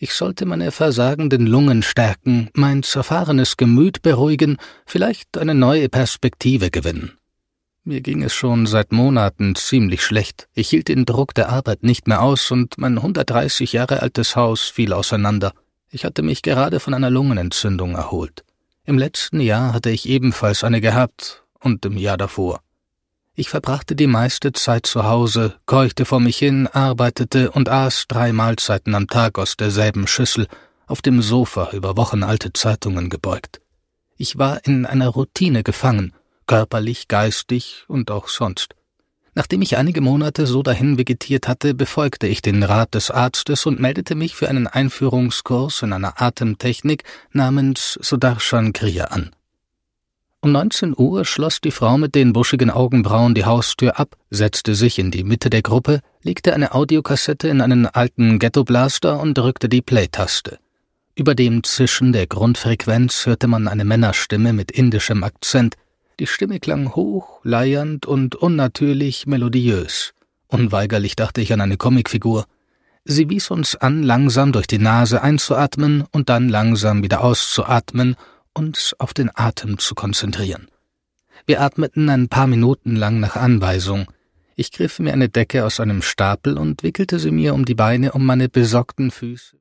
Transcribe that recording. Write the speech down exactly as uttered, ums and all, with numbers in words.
Ich sollte meine versagenden Lungen stärken, mein zerfahrenes Gemüt beruhigen, vielleicht eine neue Perspektive gewinnen. Mir ging es schon seit Monaten ziemlich schlecht. Ich hielt den Druck der Arbeit nicht mehr aus und mein hundertdreißig Jahre altes Haus fiel auseinander. Ich hatte mich gerade von einer Lungenentzündung erholt. Im letzten Jahr hatte ich ebenfalls eine gehabt und im Jahr davor. Ich verbrachte die meiste Zeit zu Hause, keuchte vor mich hin, arbeitete und aß drei Mahlzeiten am Tag aus derselben Schüssel, auf dem Sofa über wochenalte Zeitungen gebeugt. Ich war in einer Routine gefangen, körperlich, geistig und auch sonst. Nachdem ich einige Monate so dahin vegetiert hatte, befolgte ich den Rat des Arztes und meldete mich für einen Einführungskurs in einer Atemtechnik namens Sudarshan Kriya an. Um neunzehn Uhr schloss die Frau mit den buschigen Augenbrauen die Haustür ab, setzte sich in die Mitte der Gruppe, legte eine Audiokassette in einen alten Ghetto-Blaster und drückte die Play-Taste. Über dem Zischen der Grundfrequenz hörte man eine Männerstimme mit indischem Akzent. Die Stimme klang hoch, leiernd und unnatürlich melodiös. Unweigerlich dachte ich an eine Comicfigur. Sie wies uns an, langsam durch die Nase einzuatmen und dann langsam wieder auszuatmen, uns auf den Atem zu konzentrieren. Wir atmeten ein paar Minuten lang nach Anweisung. Ich griff mir eine Decke aus einem Stapel und wickelte sie mir um die Beine, um meine besorgten Füße